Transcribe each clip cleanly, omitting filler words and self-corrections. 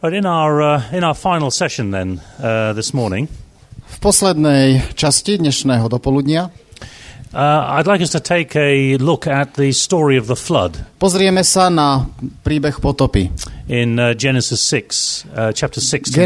But in our final session then this morning, V poslednej časti dnešného dopoludnia I'd like us to take a look at the story of the flood pozrieme sa na príbeh potopy. in Genesis 6, chapter 6 to 9.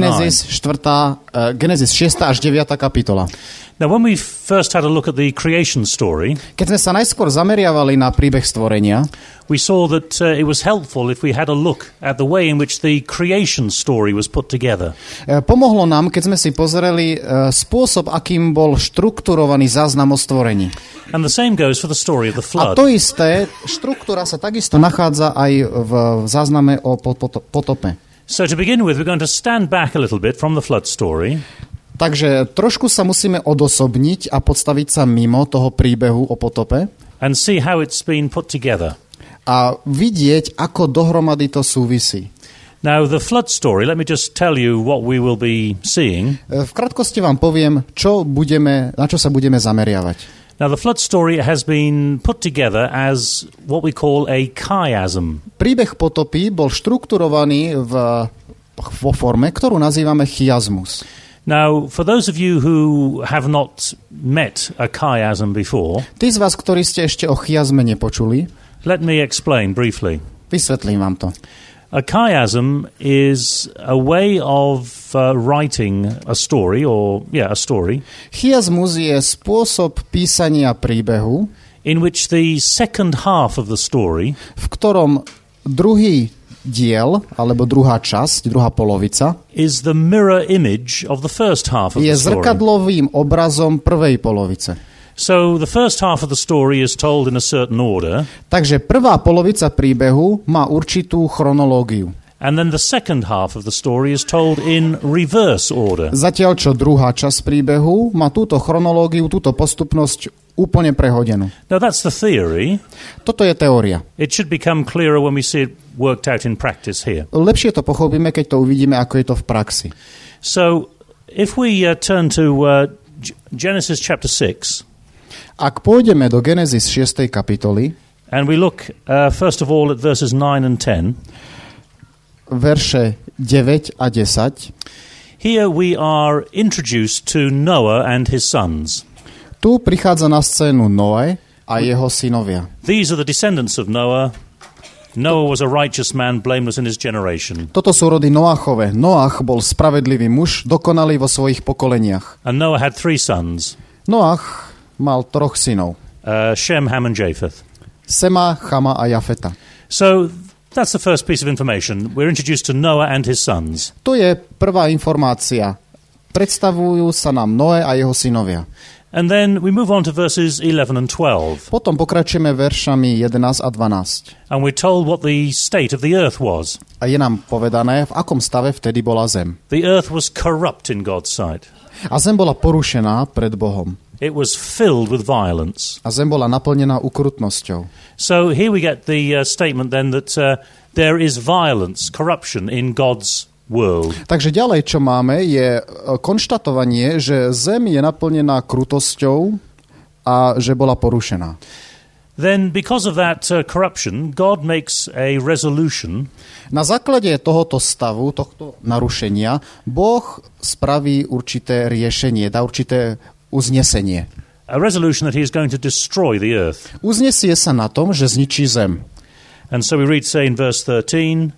Genesis 6. až 9. kapitola. Now, when we first had a look at the creation story, Keď sme sa najskôr zameriavali na príbeh stvorenia, we saw that it was helpful if we had a look at the way in which the creation story was put together. Pomohlo nám, keď sme si pozreli spôsob, akým bol štrukturovaný záznam o stvorení. And the same goes for the story of the A flood. to isté, štruktúra sa takisto nachádza aj v zázname o potope. So to begin with, we're going to stand back a little bit from the flood story Takže trošku sa musíme odosobniť a podstaviť sa mimo toho príbehu o potope and see how it's been put together. a vidieť, ako dohromady to súvisí. Now, the flood story, let me just tell you what we will be seeing. V krátkosti vám poviem, na čo sa budeme zameriavať. Now, the flood story has been put together as what we call a chiasm. Príbeh potopy bol štrukturovaný vo forme, ktorú nazývame chiasmus. Now, for those of you who have not met a chiasm before, Tí z vás, ktorí ste ešte o chiasme nepočuli, let me explain briefly. vysvetlím vám to. A chiasm is a way of writing a story, a story, Chiasmus je spôsob písania príbehu, in which the second half of the story v ktorom druhý diel, alebo druhá časť, druhá polovica, is the mirror image of the first half of je the story. zrkadlovým obrazom prvej polovice. So the first half of the story is told in a certain order, Takže prvá polovica príbehu má určitú chronológiu. and then the second half of the story is told in reverse order. Zatiaľ, čo druhá časť príbehu má túto chronológiu, túto postupnosť úplne prehodenú. Now that's the theory. Toto je teória. It should become clearer when we see it worked out in practice here. Lepšie to pochopíme, keď to uvidíme, ako je to v praxi. So if we turn to Genesis chapter 6, Ak pôjdeme do Genesis 6. kapitoly, and we look first of all at verses 9 and 10, verše 9 a 10, here we are introduced to Noah and his sons. tu prichádza na scénu Noé a jeho synovia. These are the descendants of Noah. Noah was a righteous man, blameless in his generation. Toto sú rody Noachove. Noach bol spravedlivý muž, dokonalý vo svojich pokoleniach. And Noah had 3 sons, Noach mal 3 synov. Shem, Ham and Japheth. Sema, Chama a Jafeta. So that's the first piece of information. We're introduced to Noah and his sons. To je prvá informácia. Predstavujú sa nám Noé a jeho synovia. And then we move on to verses 11 and 12. Potom pokračujeme veršami 11 a 12. And we're told what the state of the earth was. A je nám povedané, v akom stave vtedy bola zem. The earth was corrupt in God's sight. A zem bola porušená pred Bohom. It was filled with violence. A zem bola naplnená ukrutnosťou. So here we get the statement then that there is violence, corruption in God's world. Takže ďalej, čo máme, je konštatovanie, že zem je naplnená krutosťou a že bola porušená. Then because of that corruption, God makes a resolution. Na základe tohoto stavu, tohto narušenia, Boh spraví určité riešenie, dá určité uznesenie. A resolution that he is going to destroy the earth. Uznesie sa na tom, že zničí zem. And so we read, say in verse 13,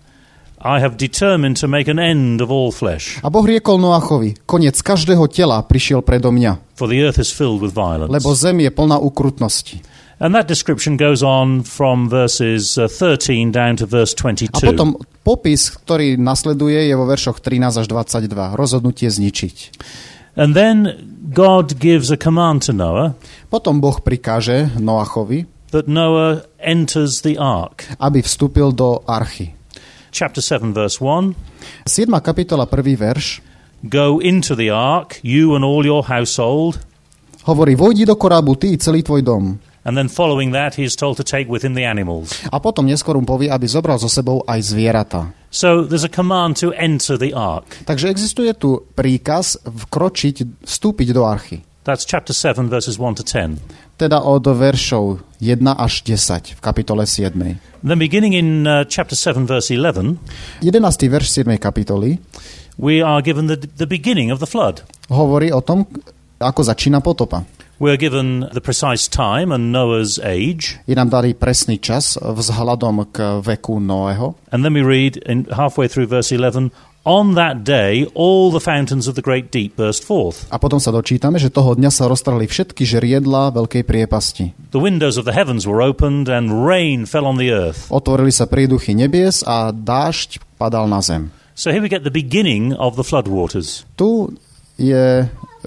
I have determined to make an end of all flesh. A Boh riekol Noachovi, koniec každého tela prišiel predo mňa, For the earth is filled with violence. lebo zem je plná ukrutnosti. And that description goes on from verses 13 down to verse 22. A potom popis, ktorý nasleduje, je vo veršoch 13 až 22. Rozhodnutie zničiť. And then God gives a command to Noah Potom Boh prikáže Noachovi, that Noah enters the ark. aby vstúpil do archy. Chapter 7, verse 1. 7. kapitola, 1. verš, Go into the ark, you and all your household. hovorí, vojdi do korábu, ty i celý tvoj dom. And then following that, he is told to take with him the animals. A potom neskôr mu povie, aby zobral so sebou aj zvieratá. So there's a command to enter the ark. Takže existuje tu príkaz vstúpiť do archy. That's chapter 7, verses 1 to 10. Teda od veršov 1 až 10 v kapitole 7. Then beginning in chapter 7, verse 11, 11. verš 7. kapitoly we are given the beginning of the flood. hovorí o tom, ako začína potopa. We are given the precise time and Noah's age. Je nám daný presný čas vzhľadom k veku Noého. And then we read in halfway through verse 11, on that day all the fountains of the great deep burst forth. A potom sa dočítame, že toho dňa sa roztrhli všetky žriedlá veľkej priepasti. The windows of the heavens were opened and rain fell on the earth. Otvorili sa príduchy nebies a dážď padal na zem. So here we get the beginning of the flood waters. Tu je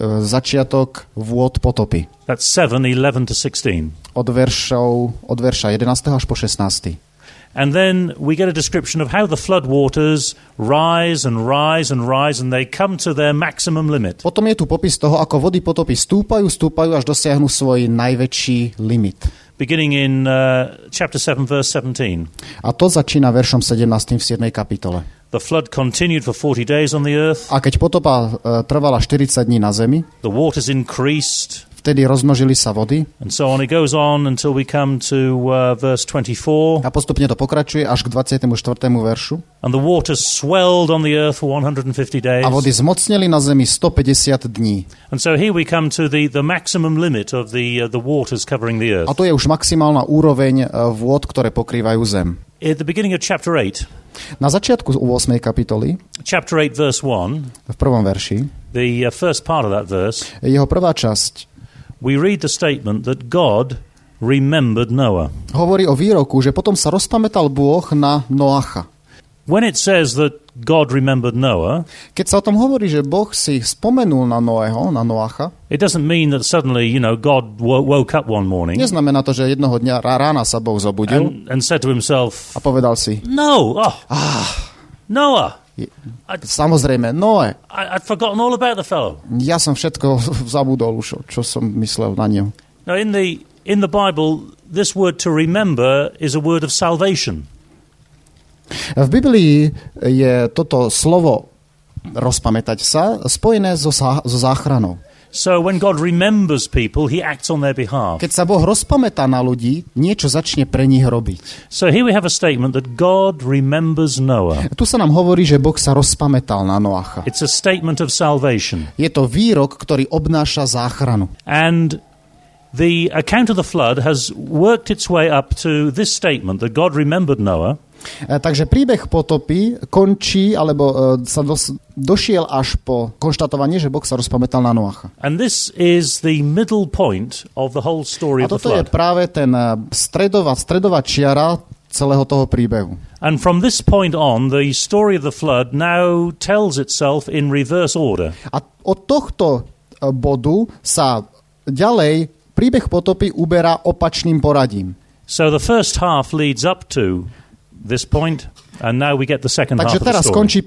začiatok vôd potopy. That's 7:11 to 16. Od verša 11. až po 16. And then we get a description of how the flood waters rise and rise and rise and they come to their maximum limit. Potom je tu popis toho, ako vody potopy stúpajú až dosiahnu svoj najväčší limit. Beginning in chapter 7, verse 17. A to začína veršom 17. v 7. kapitole. The flood continued for 40 days on the earth. A keď potopa trvala 40 dní na zemi, The waters increased. vtedy rozmnožili sa vody And so on it goes on until we come to verse 24. a postupne to pokračuje až k 24. veršu. And the waters swelled on the earth for 150 days. A vody zmocnili na zemi 150 dní. And so here we come to the maximum limit of the waters covering the earth. A to je už maximálna úroveň vôd, ktoré pokrývajú zem. At the beginning of chapter 8, Na začiatku 8. kapitoly, chapter 8, verse 1, v prvom verši, the first part of that verse, jeho prvá časť we read the statement that God remembered Noah. hovorí o výroku, že potom sa rozpamätal Bôh na Noacha. When it says that God remembered Noah, Keď sa o tom hovorí, že Boh si spomenul na Noého, na Noacha, it doesn't mean that suddenly, God woke up one morning neznamená to, že jednoho dňa rána sa Boh zobudil and said to himself, a povedal si, Noah, samozrejme, Noé, I'd forgotten all about the fellow. ja som všetko zabudol už, čo som myslel na ňo. Now, in the Bible, this word to remember is a word of salvation. V Biblii je toto slovo rozpamätať sa spojené so záchranou. So when God remembers people, he acts on their behalf. Keď sa Boh rozpamätá na ľudí, niečo začne pre nich robiť. So here we have a statement that God remembers Noah. Tu sa nám hovorí, že Boh sa rozpamätal na Noacha. It's a statement of salvation. Je to výrok, ktorý obnáša záchranu. And the account of the flood has worked its way up to this statement that God remembered Noah. Takže príbeh potopy končí, alebo sa došiel až po konštatovanie, že Boh sa rozpamätal na Noacha. And this is the middle point of the whole story A of the toto je flood. práve ten stredová čiara celého toho príbehu. And from this point on, the story of the flood now tells itself in reverse order. A od tohto bodu sa ďalej príbeh potopy uberá opačným poradím. So the first half leads up to this point, and now we get the second half Takže of the teraz story. skončí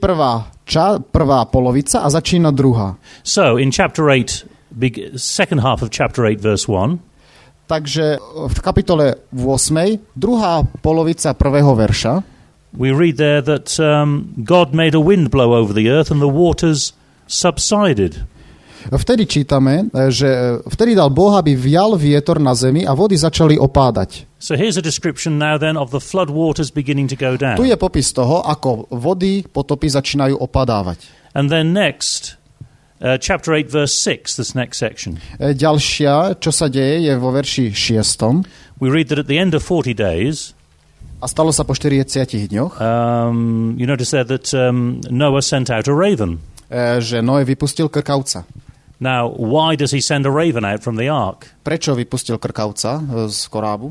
prvá polovica a začína druhá. So in chapter 8, second half of chapter 8, verse 1, Takže v kapitole 8, druhá polovica prvého verša, we read there that God made a wind blow over the earth and the waters subsided. vtedy čítame, že vtedy dal Boh, aby vial vietor na zemi a vody začali opádať. So here's a description now then of the flood waters beginning to go down. Tu je popis toho, ako vody potopy začínajú opadávať. And then next, chapter 8, verse 6, this next section. Ďalšia, čo sa deje, je vo verši 6. We read that at the end of 40 days, A stalo sa po 40 dňoch, you notice there that Noah sent out a raven. Že Noé vypustil krkavca. Now, why does he send a raven out from the ark? Prečo vypustil krkavca z korábu?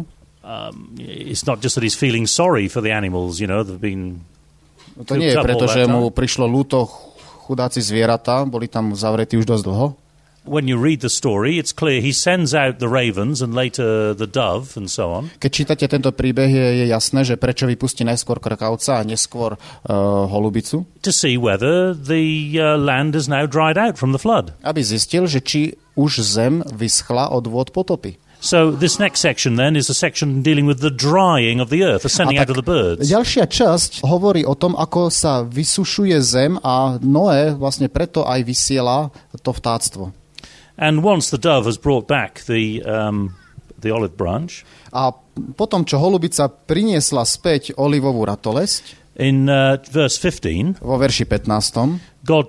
It's not just that he's feeling sorry for the animals, they've been... To nie je preto, že mu prišlo ľúto chudáci zvieratá, boli tam zavretí už dosť dlho. When you read the story, it's clear he sends out the ravens and later the dove and so on. Keď čítate tento príbeh, je jasné, že prečo vypustí najskôr krkavca a neskôr holubicu. To see whether the land is now dried out from the flood. Aby zistil, že či už zem vyschla od vôd potopy. So this next section then is a section dealing with the drying of the earth, the sending out of the birds. Ďalšia časť hovorí o tom, ako sa vysušuje zem a Noé vlastne preto aj vysiela to vtáctvo. And once the dove has brought back the the olive branch. A potom, čo holubica priniesla späť olivovú ratolesť, in verse 15, vo verši 15, God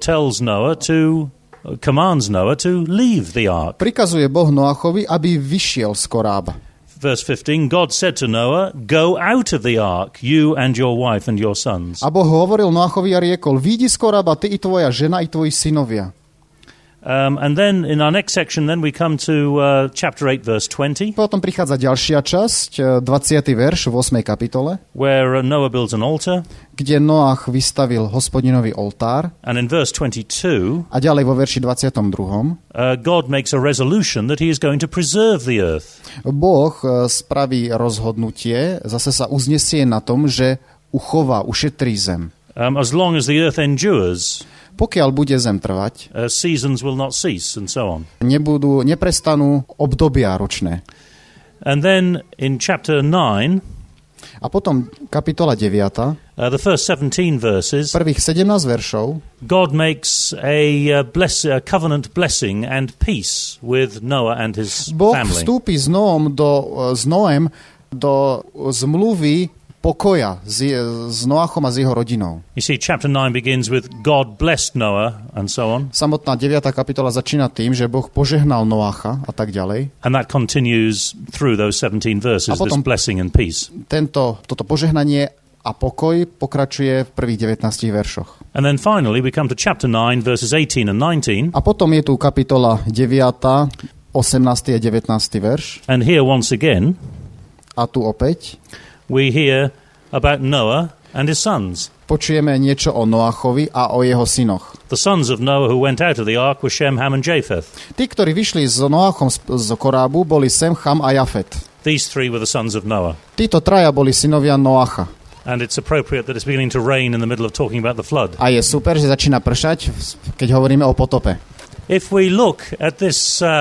commands Noah to leave the ark. prikazuje Boh Noachovi, aby vyšiel z korába. Verse 15, God said to Noah, go out of the ark, you and your wife and your sons. A Boh hovoril Noachovi a riekol, výjdi z korába, ty i tvoja žena, i tvoji synovia. And then in our next section, then we come to chapter 8, verse 20. Potom prichádza ďalšia časť, 20. verš v 8. kapitole, where Noah builds an altar. kde Noach vystavil Hospodinový oltár. And in verse 22, a ďalej vo verši 22. God makes a resolution that he is going to preserve the earth. Boh spraví rozhodnutie, zase sa uznesie na tom, že uchová, ušetrí zem. As long as the earth endures, pokiaľ bude zem trvať, seasons will not cease, and so on. Neprestanú obdobia ročné. And then in chapter 9, a potom kapitola 9, the first 17 verses, prvých 17 veršov, God makes a covenant blessing and peace with Noah and his Boh family. vstúpi s Noem do zmluvy pokoja s Noachom a s jeho rodinou. You see, chapter 9 begins with God blessed Noah and so on. Samotná 9. kapitola začína tým, že Boh požehnal Noacha a tak ďalej. And that continues through those 17 verses, this blessing and peace. Toto požehnanie a pokoj pokračuje v prvých 19 veršoch. And then finally we come to chapter 9 verses 18 and 19. A potom je tu kapitola 9, 18. a 19. verš. And here once again, a tu opäť we hear about Noah and his sons. Počujeme niečo o Noachovi a o jeho synoch. The sons of Noah who went out of the ark were Shem, Ham and Japheth. Tí, ktorí vyšli s Noachom z korábu, boli Sem, Cham a Jafet. These three were the sons of Noah. Títo traja boli synovia Noacha. And it's appropriate that it's beginning to rain in the middle of talking about the flood. A je super, že začína pršať, keď hovoríme o potope. If we look at this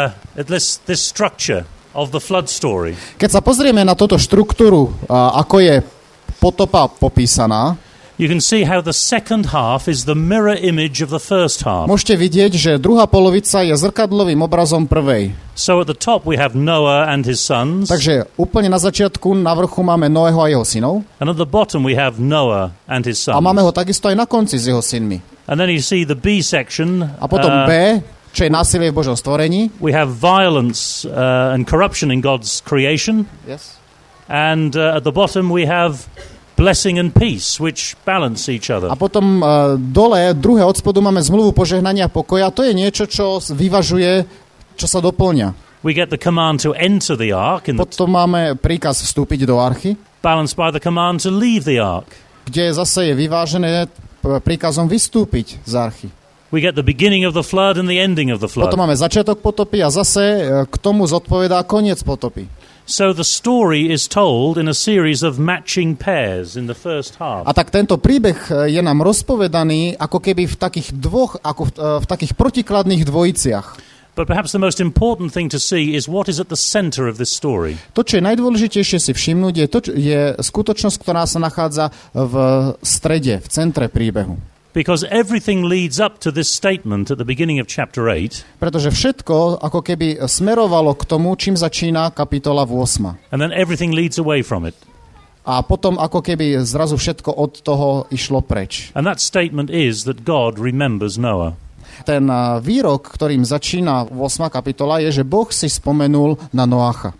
structure of the flood story, keď sa pozrieme na túto štruktúru, ako je potopa popísaná, you can see how the second half is the mirror image of the first half. Môžete vidieť, že druhá polovica je zrkadlovým obrazom prvej. So at the top we have Noah and his sons. Takže úplne na začiatku, na vrchu máme Noého a jeho synov. And at the bottom we have Noah and his sons. A máme ho takisto aj na konci s jeho synmi. And then you see the B section. A potom B, čo je násilie v Božom stvorení. We have violence and corruption in God's creation. Yes. And at the bottom we have blessing and peace, which balance each other. A potom dole, druhé od spodu máme zmluvu požehnania a pokoja. To je niečo, čo vyvažuje, čo sa doplňa. We get the command to enter the ark. Potom máme príkaz vstúpiť do archy. Balanced by the command to leave the ark. Kde zase je vyvážené príkazom vystúpiť z archy. We get the beginning of the flood and the ending of the flood. Potom máme začiatok potopy a zase k tomu zodpovedá koniec potopy. So the story is told in a series of matching pairs in the first half. A tak tento príbeh je nám rozpovedaný ako keby v takých v takých protikladných dvojiciach. But perhaps the most important thing to see is what is at the center of this story. To, čo je najdôležitejšie si všimnúť, je skutočnosť, ktorá sa nachádza v strede, v centre príbehu. Because everything leads up to this statement at the beginning of chapter 8. Pretože všetko ako keby smerovalo k tomu, čím začína kapitola 8. And then everything leads away from it. A potom ako keby zrazu všetko od toho išlo preč. And that statement is that God remembers Noah. Ten výrok, ktorým začína 8. kapitola, je, že Boh si spomenul na Noacha.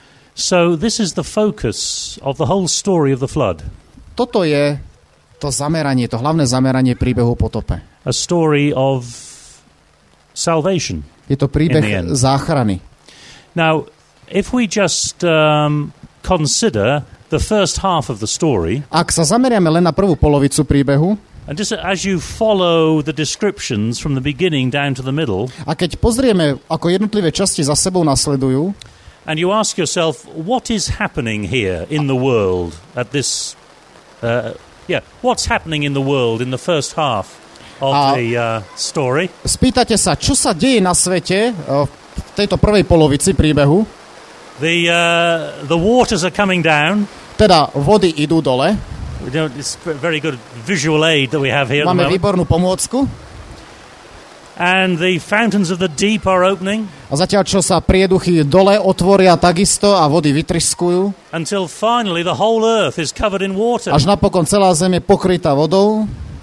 So this is the focus of the whole story of the flood. Toto je to zameranie, to hlavné zameranie príbehu potope. A story of salvation. Je to príbeh záchrany. Now, if we just consider the first half of the story, ak sa zameriame len na prvú polovicu príbehu, and just as you follow the descriptions from the beginning down to the middle, a keď pozrieme, ako jednotlivé časti za sebou nasledujú, and you ask yourself, what is happening here in the world at this what's happening in the world in the first half of the story? Spýtate sa, čo sa deje na svete v tejto prvej polovici príbehu? The waters are coming down. Teda vody idú dole. It's very good visual aid that we have here. Máme výbornú pomôcku. and the fountains of the deep are opening. A zatiaľ, čo sa prieduchy dole otvoria takisto a vody vytryskujú, Until finally the whole earth is covered in water. až napokon celá zem je pokrytá vodou.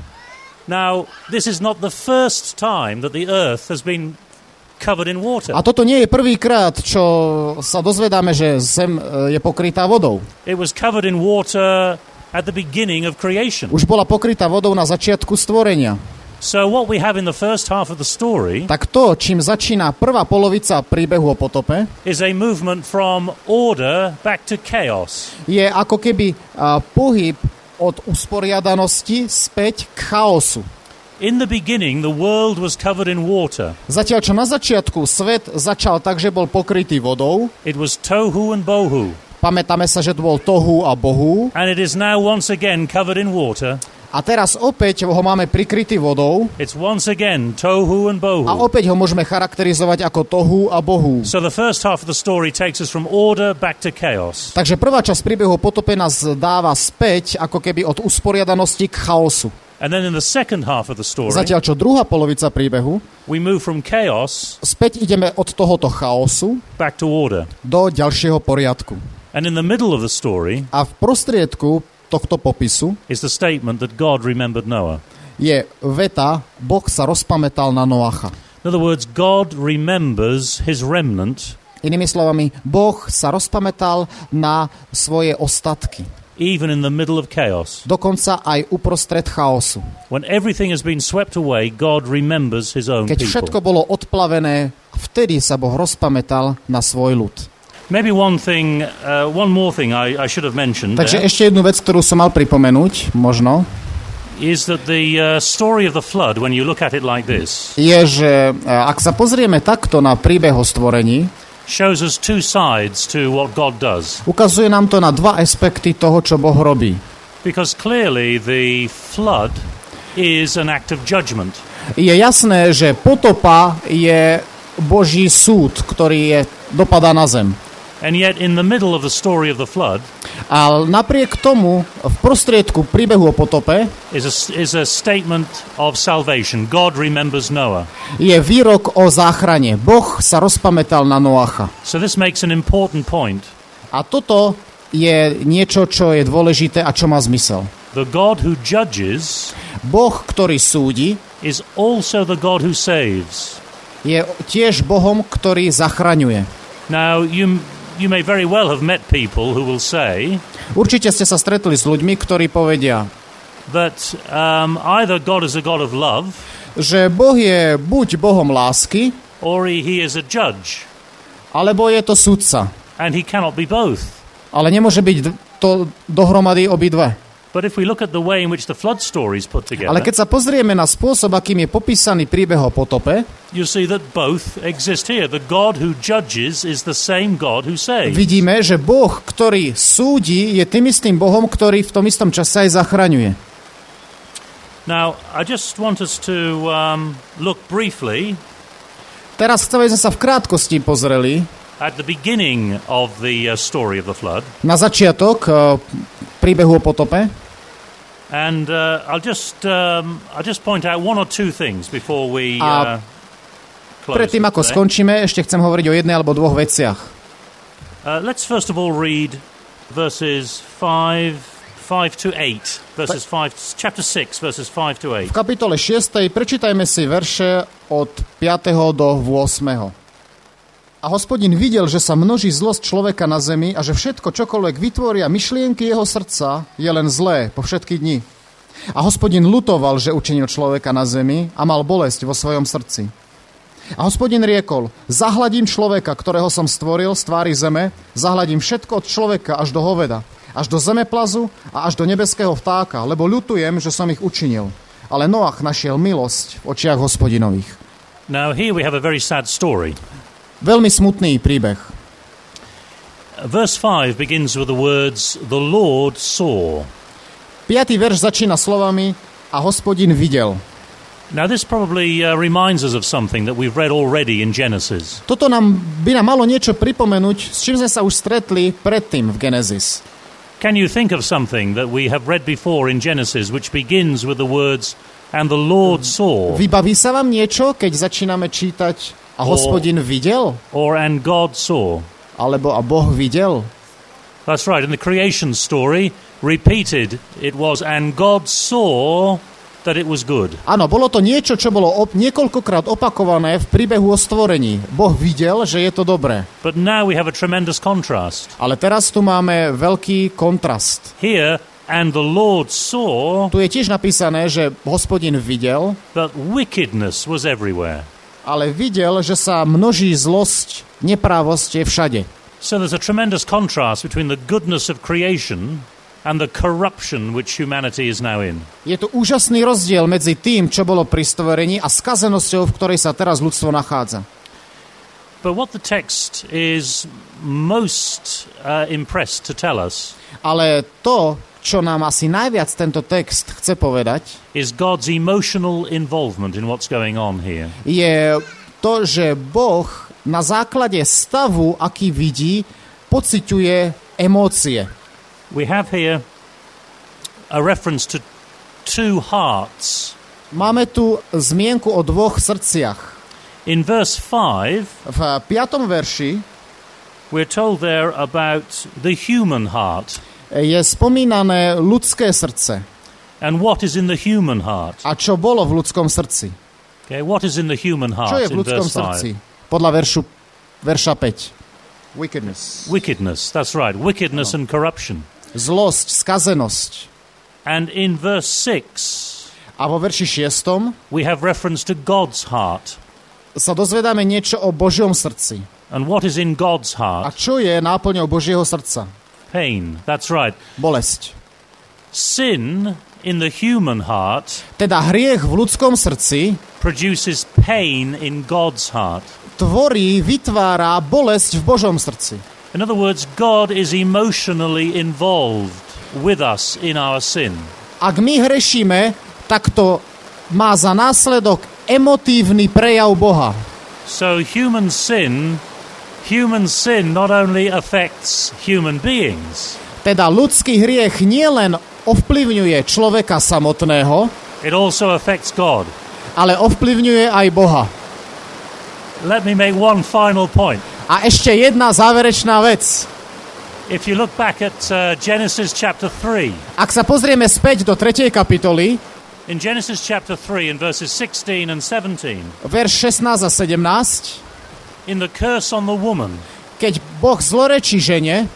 Now, this is not the first time that the earth has been covered in water. A toto nie je prvýkrát, čo sa dozvedáme, že zem je pokrytá vodou. It was covered in water at the beginning of creation. Už bola pokrytá vodou na začiatku stvorenia. So what we have in the first half of the story Tak to, čím začína prvá polovica príbehu o potope, is a movement from order back to chaos. je ako keby pohyb od usporiadanosti späť k chaosu. In the beginning, the world was covered in water. Zatiaľ, čo na začiatku svet začal tak, že bol pokrytý vodou, It was tohu and bohu. pamätáme sa, že to bol tohu a bohu, And it is now once again covered in water. a teraz opäť ho máme prikrytý vodou It's once again tohu and a bohu. opäť ho môžeme charakterizovať ako tohu a bohu. So the first half of the story takes us from order back to chaos. Takže prvá časť príbehu o potope nás dáva späť ako keby od usporiadanosti k chaosu. And then in the second half of the story, Zatiaľ, čo druhá polovica príbehu, we move from chaos späť ideme od tohoto chaosu back to order. do ďalšieho poriadku. And in the middle of the story A v prostriedku tohto popisu is the statement that God remembered Noah. je veta, Boh sa rozpamätal na Noacha. In other words, God remembers his remnant Inými slovami, Boh sa rozpamätal na svoje ostatky. even in the middle of chaos. Dokonca aj uprostred chaosu. When everything has been swept away, God remembers his own Keď všetko people. bolo odplavené, vtedy sa Boh rozpamätal na svoj ľud. Maybe one more thing I should have mentioned Takže there, ešte jednu vec, ktorú som mal pripomenúť, možno, is that the story of the flood, when you look at it like this, je, že ak sa pozrieme takto na príbeh o stvorení, shows us two sides to what God does. ukazuje nám to na dva aspekty toho, čo Boh robí. Because clearly the flood is an act of judgment. Je jasné, že potopa je Boží súd, ktorý dopadá na zem. And yet in the middle of the story of the flood A napriek tomu v prostriedku príbehu o potope is a statement of salvation. God remembers Noah. je výrok o záchrane. Boh sa rozpamätal na Noacha. So this makes an important point. A toto je niečo, čo je dôležité a čo má zmysel. The God who judges Boh, ktorý súdi, is also the God who saves. je tiež Bohom, ktorý zachraňuje. Now, you may very well have met people who will say Určite ste sa stretli s ľuďmi, ktorí povedia, that either God is a God of love že Boh je buď Bohom lásky, or he is a judge, alebo je to sudca. and he cannot be both. Ale nemôže byť to dohromady obidve. But if we look at the way in which the flood story is put Ale together, keď sa pozrieme na spôsob, akým je popísaný príbeh o potope, you see that both exist here. The God who judges is the same God who saves. vidíme, že Boh, ktorý súdi, je tým istým Bohom, ktorý v tom istom čase aj zachraňuje. Now, I just want us to look briefly Teraz chcem, aby sme sa v krátkosti pozreli at the beginning of the story of the flood. na začiatok príbehu o potope. And I'll just point out one or two things before we A close. Predtým, ako today. skončíme, ešte chcem hovoriť o jednej alebo dvoch veciach. Let's first of all read verses 5 to 8. Chapter 6, verses 5 to 8. V kapitole 6. prečítajme si verše od 5. do 8. A Hospodin videl, že sa množí zlosť človeka na zemi a že všetko, čokoľvek vytvoria myšlienky jeho srdca, je len zlé po všetky dni. A Hospodin ľutoval, že učinil človeka na zemi a mal bolesť vo svojom srdci. A Hospodin riekol, zahladím človeka, ktorého som stvoril z tvári zeme, zahladím všetko od človeka až do hoveda, až do zemeplazu a až do nebeského vtáka, lebo ľutujem, že som ich učinil. Ale Noach našiel milosť v očiach Hospodinových. Now here we have a very sad story. Veľmi smutný príbeh. Verse 5 begins with the words, the Lord saw. 5. verš začína slovami a Hospodin videl. Now this probably reminds us of something that we've read already in Genesis. Toto by nám malo niečo pripomenúť, s čím sme sa už stretli predtým v Genesis. Can you think of something that we have read before in Genesis which begins with the words, and the Lord saw, Vybaví sa vám niečo, keď začíname čítať a Hospodin videl? or and God saw. Alebo a Boh videl? That's right. In the creation story, repeated, it was and God saw that it was good. Áno, bolo to niečo, čo bolo niekoľkokrát opakované v príbehu o stvorení. Boh videl, že je to dobré. But now we have a tremendous contrast. Ale teraz tu máme veľký kontrast. Here, and the Lord saw Tu je tiež napísané, že Hospodin videl, that wickedness was everywhere. ale videl, že sa množí zlosť, neprávosť je všade. So there's a tremendous contrast between the goodness of creation and the corruption which humanity is now in. Je tu úžasný rozdiel medzi tým, čo bolo pri stvorení a skazenosťou, v ktorej sa teraz ľudstvo nachádza. But what the text is most impressed to tell us Ale to, čo nám asi najviac tento text chce povedať, is God's emotional involvement in what's going on here. je to, že Boh na základe stavu, aký vidí, pociťuje emócie. We have here a reference to two hearts. Máme tu zmienku o dvoch srdciach. In verse 5, V 5. verši we're told there about the human heart. je spomínané ľudské srdce. And what is in the human heart? A čo bolo v ľudskom srdci? Okay, what is in the human Čo heart je v in ľudskom verse 5? srdci? Podľa verša 5. Wickedness. Wickedness, that's right. Wickedness and corruption. Zlosť, skazenosť. And in verse 6, A vo verši 6. we have reference to God's heart. sa dozvedáme niečo o Božom srdci. And what is in God's A heart? čo je náplňou Božieho srdca? Pain, that's right. Bolesť. Sin in the human heart Teda hriech v ľudskom srdci produces pain in God's heart. vytvára bolesť v Božom srdci. In other words, God is emotionally involved with us in our sin. Ak my hrešíme, tak to má za následok emotívny prejav Boha. So human sin not only affects human beings, Teda ľudský hriech nielen ovplyvňuje človeka samotného, it also affects God. ale ovplyvňuje aj Boha. Let me make one final point. A ešte jedna záverečná vec. If you look back at Genesis chapter 3, Ak sa pozrieme späť do 3. kapitoly, in Genesis chapter 3 in verses 16 and 17, verš 16 a 17, in the curse on the woman, keď Boh zlorečí žene,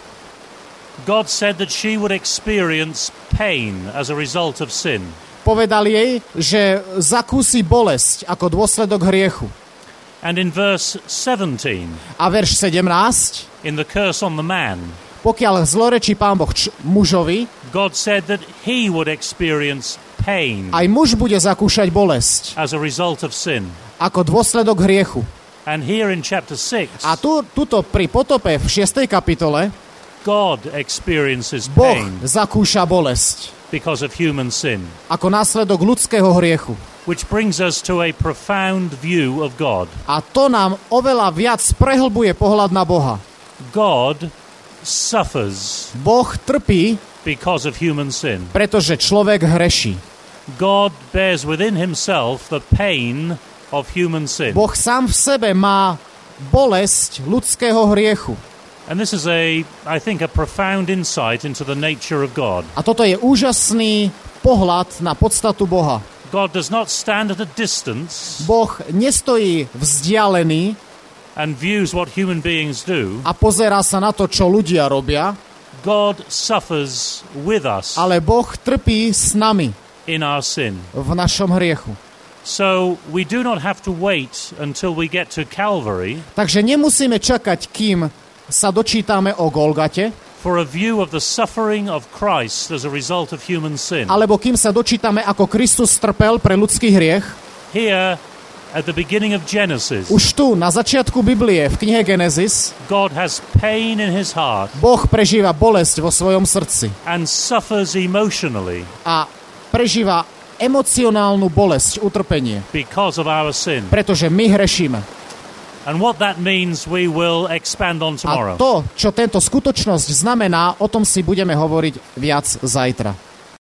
God said that she would experience pain as a result of sin. povedal jej, že zakúsi bolesť ako dôsledok hriechu. And in verse 17, A verš 17, in the curse on the man, pokiaľ zlorečí Pán Boh mužovi, God said that he would experience pain aj muž bude zakúšať bolesť as a result of sin. ako dôsledok hriechu. And here in chapter 6, A tuto pri potope v 6. kapitole God experiences Boh pain zakúša bolesť because of human sin, ako následok ľudského hriechu. which brings us to a profound view of God. A to nám oveľa viac prehlbuje pohľad na Boha. God suffers Boh trpí, because of human sin. pretože človek hreší. God bears within himself the pain of human sin. Boh sám v sebe má bolesť ľudského hriechu. And this is I think, a profound insight into the nature of God. A toto je úžasný pohľad na podstatu Boha. God does not stand at a distance Boh nestojí vzdialený and views what human beings do. a pozerá sa na to, čo ľudia robia, God suffers with us ale Boh trpí s nami in our sin. v našom hriechu. So we do not have to wait until we get to Calvary Takže nemusíme čakať, kým sa dočítame o Golgate, for a view of the suffering of Christ as a result of human sin. alebo kým sa dočítame, ako Kristus trpel pre ľudský hriech. Here, at the beginning of Genesis, Už tu, na začiatku Biblie, v knihe Genesis, God has pain in his heart Boh prežíva bolesť vo svojom srdci and suffers emotionally a prežíva emocionálnu bolesť, utrpenie, because of our sin. pretože my hrešíme. And what that means we will expand on A tomorrow. to, čo tento skutočnosť znamená, o tom si budeme hovoriť viac zajtra.